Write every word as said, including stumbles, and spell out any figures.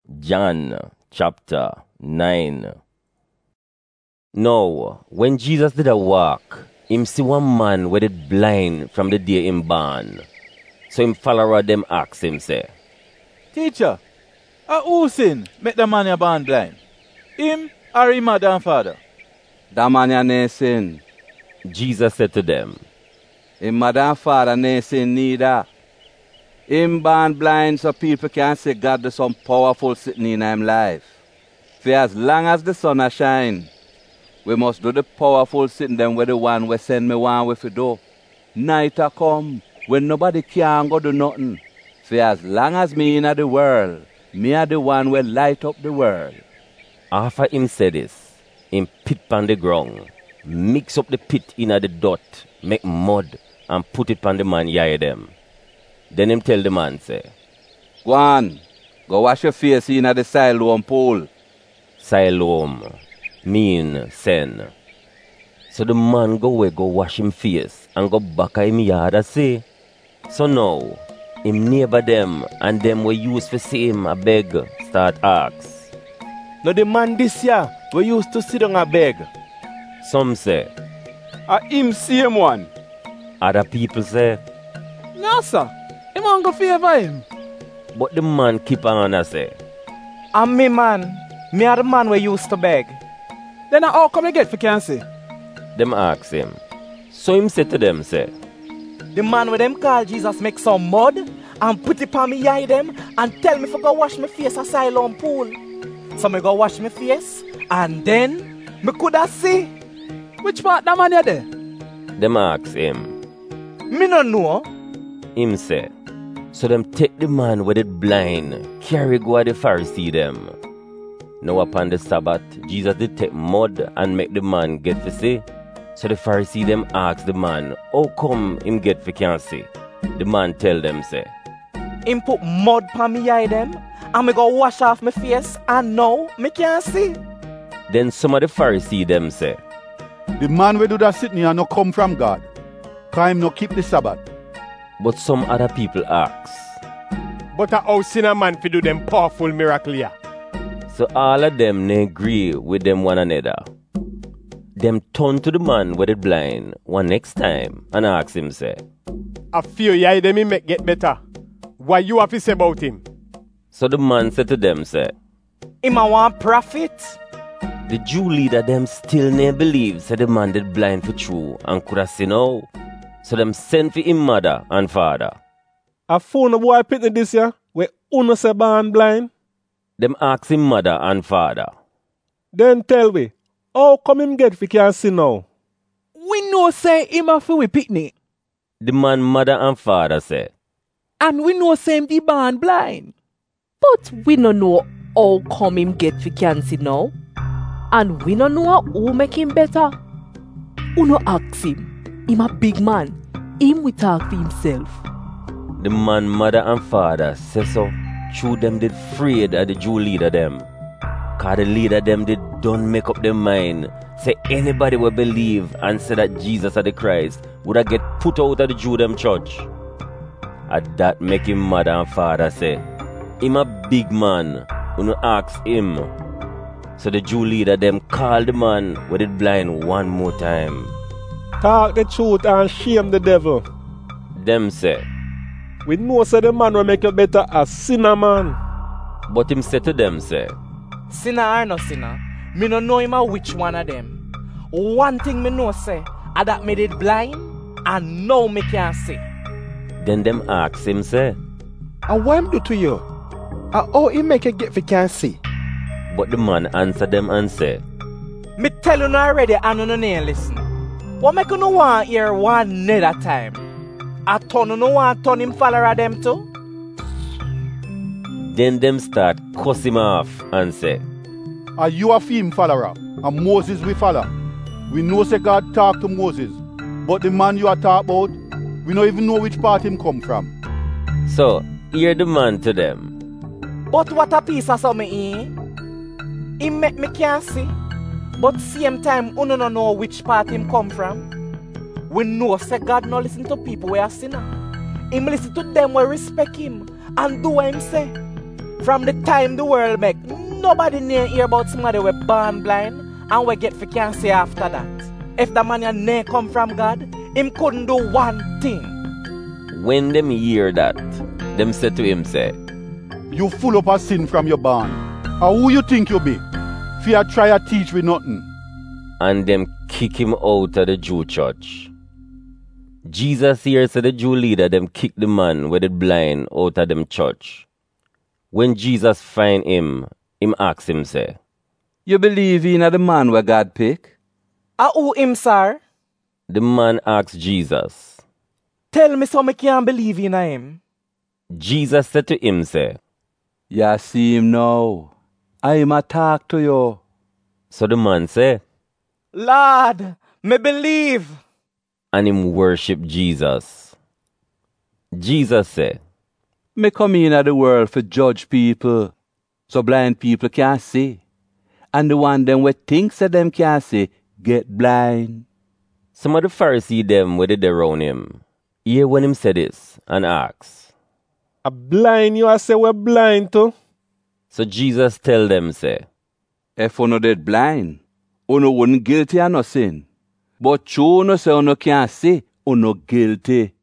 John chapter nine. Now, when Jesus did a walk, him see one man with it blind from the day him born. So him follower them ask him say, Teacher, a who sin make the man ya born blind? Him or him mother and father? That man ya no sin. Jesus said to them, Him mother and father no sin neither. Him born blind so people can say God do some powerful sitting in him life. For as long as the sun a shine, we must do the powerful sitting them with the one we send me one with to do. Night a come when nobody can go do nothing. For as long as me in the world, me are the one will light up the world. After him said this, him pit on the ground, mix up the pit in the dot, make mud, and put it on the man eye them. Then him tell the man say, Go on, go wash your face in the Siloam pool. Siloam mean send. So the man go away go wash him face and go back at him yard and say, So now, him neighbor them and them we use for see him a beg start ask. No the man this year we used to sit down a beg. Some say, A him same one. Other people say, No sir, him want go favor him. But the man keep on and say, I'm me man, me are the man we used to beg. Then how come you get for can say? Them ask him. So him say to them say, The man with them call Jesus make some mud and put it on me eye them and tell me to go wash my face at Siloam pool. So me go wash my face and then me coulda see. Which part that man you there? Them ask him. Me no know. Him say, So them take the man with it blind, carry go at the Pharisee them. Now upon the Sabbath, Jesus did take mud and make the man get for see. So the Pharisee them ask the man, How come him get for can't see? The man tell them say, Him put mud on me eye them and me go wash off my face and now me can't see. Then some of the Pharisee them say, The man we do that sitting here no come from God, cause him no keep the Sabbath. But some other people ask. But a how sin a man fi do them powerful miracle here? So all of them they agree with them one another. Them turn to the man with it blind one next time and ask him say, A few years them he make get better. What you have to say about him? So the man said to them say, Him a want prophet. The Jew leader them still never believe said the man did blind for true and could have seen now. So them sent for him mother and father. A phone a boy pitney this year where uno say born blind. Them ask him mother and father. Then tell we, how come him get fi can see now? We know say him a fi we pitney. The man mother and father say, And we know say him be born blind. But we no know how come him get fi can see now. And we no know who make him better. Who no ask him? Him a big man. Him we talk for himself. The man mother and father say so. True them did afraid of the Jew leader them. Cause the leader them did don't make up their mind. Say anybody will believe and say that Jesus are the Christ would have get put out of the Jew them church. At that make him mother and father say, Him a big man who no ask him. So the Jew leader them call the man with it blind one more time. Talk the truth and shame the devil. Them say, We know say the man will make you better as sinner man. But him say to them say, Sinner or no sinner, me no know him a which one of them. One thing me know say, a that me did blind and now me can see. Then them ask him say, And what him do to you? And how he make you get fi can see? But the man answer them and say, Me tell you already and you no listen. What make you no want hear one another time? A turn you no want turn him follower them too? Then them start cuss him off and say, Are you a him follower, and Moses we follow? We know say God talk to Moses, but the man you are talk about, we don't even know which part him come from. So, hear the man to them. But what a piece of something he He make me can't see. But same time, you don't know which part him come from. We know say God no listen to people who are sinner. Him listen to them who respect him and do what him say. From the time the world make, nobody near hear about somebody we born blind and we get for can see after that. If the man ya near come from God, him couldn't do one thing. When them hear that, them say to him, say, You full up of sin from your barn. Or who you think you be? Fear try to teach with nothing. And them kick him out of the Jew church. Jesus here said the Jew leader them kick the man with the blind out of them church. When Jesus find him, him ask him say, You believe in the man where God pick? A who him, sir? The man asked Jesus. Tell me so me can't believe in him. Jesus said to him, say, Ya see him now. I am a talk to you. So the man say, Lord, me believe. And him worship Jesus. Jesus say, Me come in at the world for judge people, so blind people can't see. And the one them we think say them can't see, get blind. Some of the Pharisees them were there around him. Hear when him say this, and ask, A blind you a say we're blind too? So Jesus tell them, say, If uno dead blind, uno wouldn't guilty of no sin. But you no say uno can't see, uno guilty.